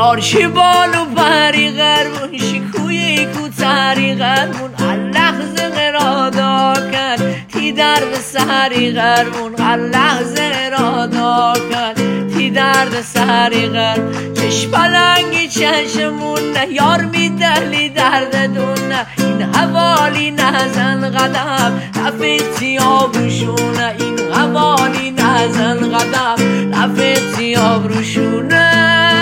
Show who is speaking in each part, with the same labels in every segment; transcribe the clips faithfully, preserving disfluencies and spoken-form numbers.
Speaker 1: یارشی بالو پری غربون شکوی کوتری غربون اللحظه قرادا کرد تی درد سری غربون اللحظه قرادا کرد تی درد سری غرب چش پلنگی چشمون نه یار میدلی درد دون نه این حوالی نزن قدم رفتی آبروشونه این حوالی نزن قدم رفتی آبروشونه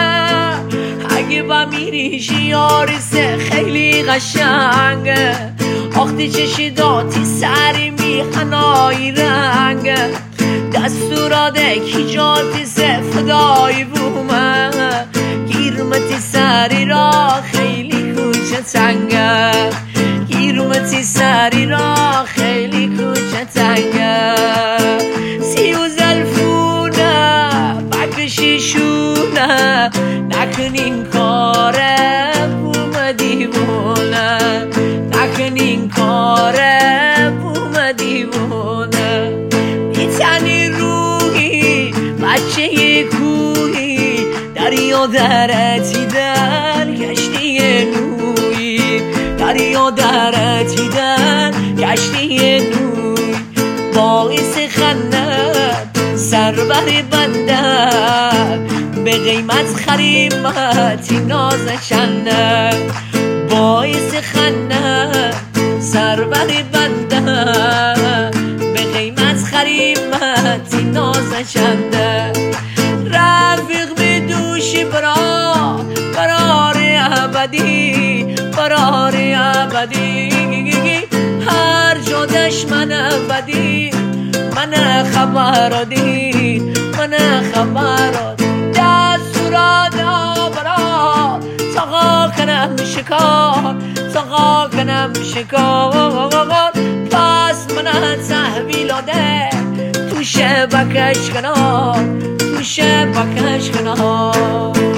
Speaker 1: اگه با میریشی یارسه خیلی قشنگه آختی چشی داتی سری میخنایی رنگه دستوراده کی جاتی سه فدایی بومه گیرمتی سری را خیلی کوچه تنگه گیرمتی سری را خیلی کوچه تنگه سیو زلفونه بکشی شونه نکنین کاره بوم دیوونه نکنین کاره بوم دیوونه میتنی روحی بچه کوهی دریا درتی در کشتی نوی دریا درتی در کشتی نوی باعث خندت سربر بندر به قیمت خریمت نازشنه باعث خندت سربر بندر به قیمت خریمت نازشنده رفیق به دوشی برا برار ابدی برار ابدی هر جا دشمن ابدی من خبر دی من خبر دستورات برا ساقا کنم شکار ساقا کنم شکار پس من تحویلاده تو شبکش کنار تو شبکش کنار